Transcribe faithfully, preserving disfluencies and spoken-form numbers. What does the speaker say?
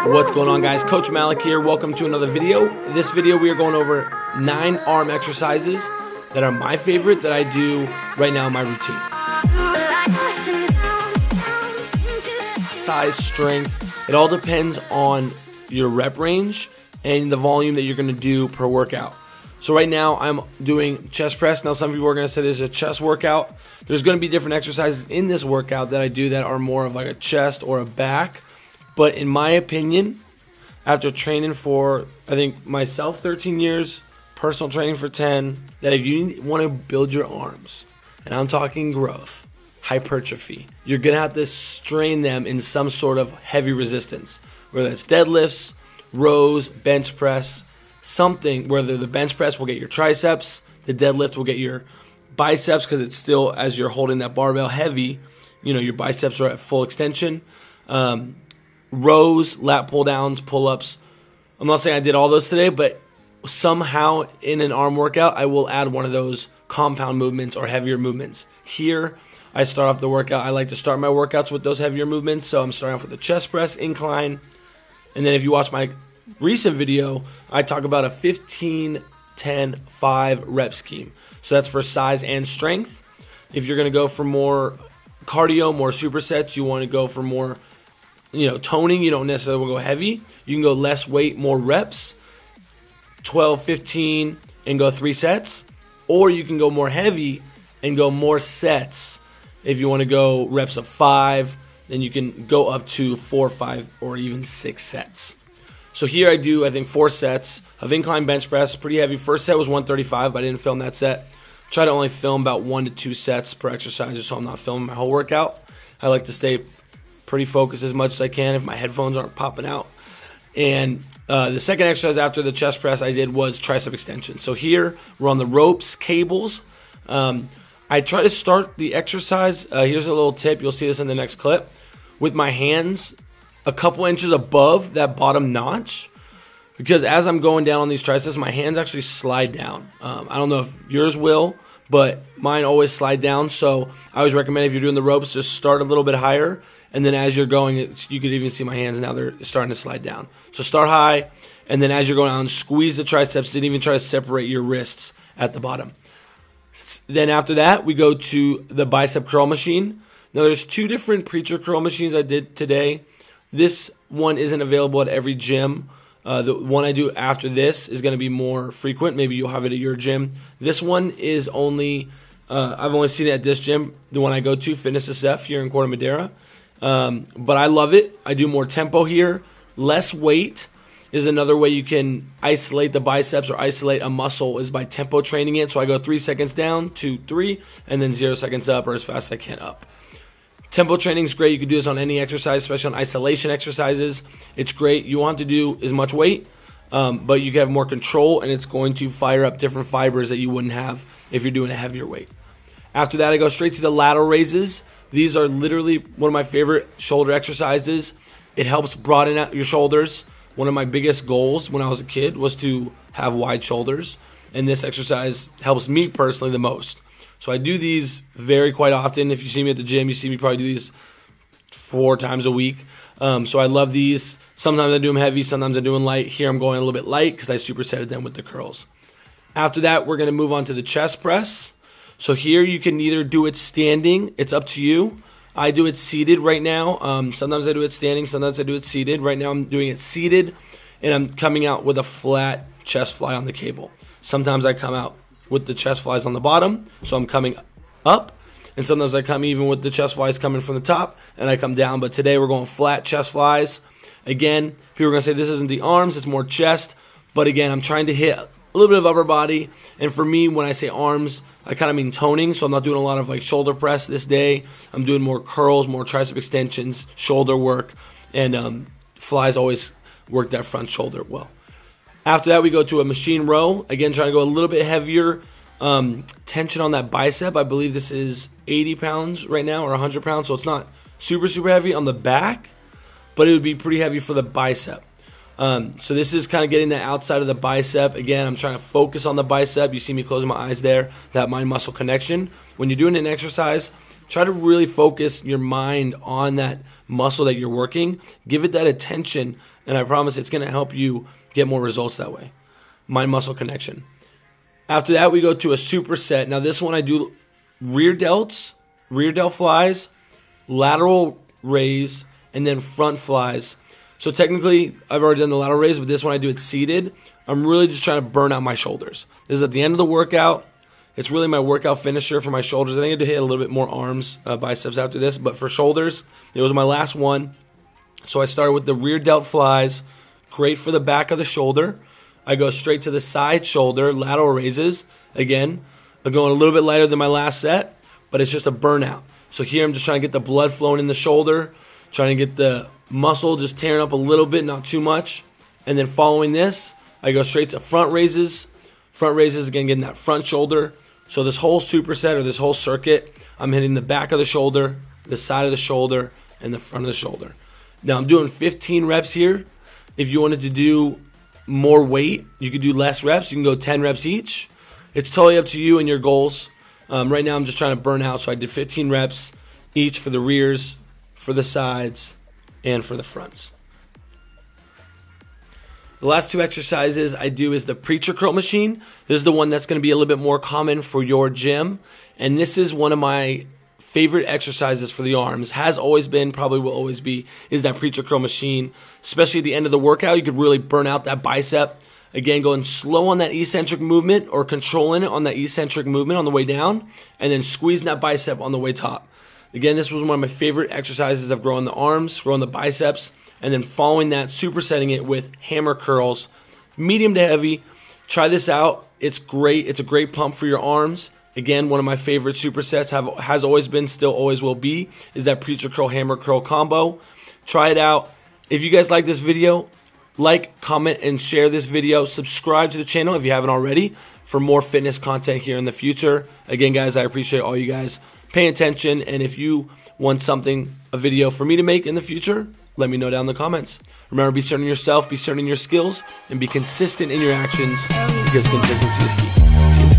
What's going on, guys? Coach Malik here. Welcome to another video. In this video, we are going over nine arm exercises that are my favorite that I do right now in my routine. Size, strength, it all depends on your rep range and the volume that you're going to do per workout. So right now, I'm doing chest press. Now, some people are going to say this is a chest workout. There's going to be different exercises in this workout that I do that are more of like a chest or a back. But in my opinion, after training for, I think, myself thirteen years, personal training for ten, that if you want to build your arms, and I'm talking growth, hypertrophy, you're going to have to strain them in some sort of heavy resistance, whether it's deadlifts, rows, bench press, something, whether the bench press will get your triceps, the deadlift will get your biceps, because it's still, as you're holding that barbell heavy, you know, your biceps are at full extension. Um, rows, lat pull downs, pull-ups. I'm not saying I did all those today, but somehow in an arm workout, I will add one of those compound movements or heavier movements. Here, I start off the workout. I like to start my workouts with those heavier movements, so I'm starting off with the chest press, incline, and then if you watch my recent video, I talk about a fifteen, ten, five rep scheme. So that's for size and strength. If you're going to go for more cardio, more supersets, you want to go for more, you know, toning, you don't necessarily want to go heavy. You can go less weight, more reps, twelve, fifteen, and go three sets. Or you can go more heavy and go more sets. If you want to go reps of five, then you can go up to four, five, or even six sets. So here I do, I think, four sets of incline bench press, pretty heavy. First set was one thirty-five, but I didn't film that set. Try to only film about one to two sets per exercise, so I'm not filming my whole workout. I like to stay pretty focused as much as I can if my headphones aren't popping out. And uh, the second exercise after the chest press I did was tricep extension. So here we're on the ropes, cables. Um, I try to start the exercise. Uh, here's a little tip. You'll see this in the next clip. With my hands a couple inches above that bottom notch, because as I'm going down on these triceps, my hands actually slide down. Um, I don't know if yours will, but mine always slide down. So I always recommend, if you're doing the ropes, just start a little bit higher. And then as you're going, it's, you could even see my hands now, they're starting to slide down. So start high, and then as you're going down, squeeze the triceps, and even try to separate your wrists at the bottom. Then after that, we go to the bicep curl machine. Now there's two different preacher curl machines I did today. This one isn't available at every gym. Uh, the one I do after this is going to be more frequent. Maybe you'll have it at your gym. This one is only, uh, I've only seen it at this gym, the one I go to, Fitness S F here in Corte Madera. Um, but I love it. I do more tempo here. Less weight is another way you can isolate the biceps or isolate a muscle, is by tempo training it. So I go three seconds down, two, three, and then zero seconds up, or as fast as I can up. Tempo training is great. You can do this on any exercise, especially on isolation exercises. It's great. You want to do as much weight, um, but you can have more control, and it's going to fire up different fibers that you wouldn't have if you're doing a heavier weight. After that, I go straight to the lateral raises. These are literally one of my favorite shoulder exercises. It helps broaden out your shoulders. One of my biggest goals when I was a kid was to have wide shoulders, and this exercise helps me personally the most. So I do these very quite often. If you see me at the gym, you see me probably do these four times a week. Um, so I love these. Sometimes I do them heavy, sometimes I do them light. Here I'm going a little bit light because I supersetted them with the curls. After that, we're going to move on to the chest press. So here you can either do it standing. It's up to you. I do it seated right now. Um, sometimes I do it standing. Sometimes I do it seated. Right now I'm doing it seated, and I'm coming out with a flat chest fly on the cable. Sometimes I come out with the chest flies on the bottom, so I'm coming up. And sometimes I come even with the chest flies coming from the top, and I come down. But today we're going flat chest flies. Again, people are going to say this isn't the arms, it's more chest. But again, I'm trying to hit a little bit of upper body. And for me, when I say arms, I kind of mean toning. So I'm not doing a lot of like shoulder press this day. I'm doing more curls, more tricep extensions, shoulder work. And um, flies always work that front shoulder well. After that, we go to a machine row. Again, trying to go a little bit heavier um, tension on that bicep. I believe this is eighty pounds right now, or one hundred pounds. So it's not super, super heavy on the back, but it would be pretty heavy for the bicep. Um, so this is kind of getting the outside of the bicep. Again, I'm trying to focus on the bicep. You see me closing my eyes there, that mind-muscle connection. When you're doing an exercise, try to really focus your mind on that muscle that you're working. Give it that attention, and I promise it's going to help you get more results that way. Mind-muscle connection. After that, we go to a superset. Now this one I do rear delts, rear delt flies, lateral raise, and then front flies. So technically, I've already done the lateral raise, but this one I do it seated. I'm really just trying to burn out my shoulders. This is at the end of the workout. It's really my workout finisher for my shoulders. I think I do hit a little bit more arms, uh, biceps after this, but for shoulders, it was my last one. So I started with the rear delt flies, great for the back of the shoulder. I go straight to the side shoulder, lateral raises. Again, I'm going a little bit lighter than my last set, but it's just a burnout. So here I'm just trying to get the blood flowing in the shoulder, trying to get the muscle just tearing up a little bit, not too much. And then following this, I go straight to front raises. Front raises, again, getting that front shoulder. So this whole superset or this whole circuit, I'm hitting the back of the shoulder, the side of the shoulder, and the front of the shoulder. Now I'm doing fifteen reps here. If you wanted to do more weight, you could do less reps. You can go ten reps each. It's totally up to you and your goals. Um, right now I'm just trying to burn out, so I did fifteen reps each for the rears, for the sides, and for the fronts. The last two exercises I do is the preacher curl machine. This is the one that's going to be a little bit more common for your gym. And this is one of my favorite exercises for the arms. Has always been, probably will always be, is that preacher curl machine. Especially at the end of the workout, you could really burn out that bicep. Again, going slow on that eccentric movement or controlling it on that eccentric movement on the way down. And then squeezing that bicep on the way top. Again, this was one of my favorite exercises of growing the arms, growing the biceps, and then following that, supersetting it with hammer curls, medium to heavy. Try this out. It's great. It's a great pump for your arms. Again, one of my favorite supersets have, has always been, still always will be, is that preacher curl, hammer curl combo. Try it out. If you guys like this video, like, comment, and share this video. Subscribe to the channel if you haven't already for more fitness content here in the future. Again, guys, I appreciate all you guys paying attention, and if you want something, a video for me to make in the future, let me know down in the comments. Remember, be certain in yourself, be certain in your skills, and be consistent in your actions, because consistency is key.